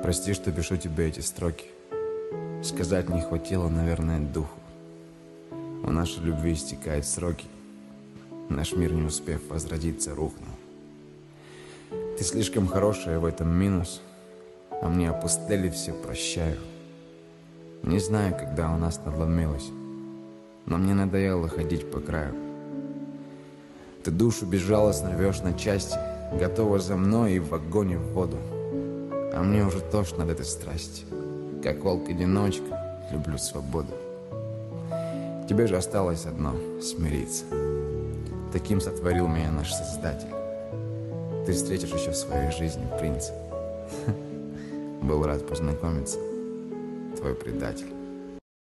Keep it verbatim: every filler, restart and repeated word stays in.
Прости, что пишу тебе эти строки. Сказать не хватило, наверное, духу. У нашей любви истекают сроки. Наш мир, не успев возродиться, рухнул. Ты слишком хорошая, в этом минус. А мне опустели все, прощаю. Не знаю, когда у нас надломилось, но мне надоело ходить по краю. Ты душу безжалостно рвешь на части, готова за мной и в огонь и в воду. А мне уже тошно от этой страсти. Как волк-одиночка, люблю свободу. Тебе же осталось одно — смириться. Таким сотворил меня наш Создатель. Ты встретишь еще в своей жизни принца. Был рад познакомиться, твой предатель.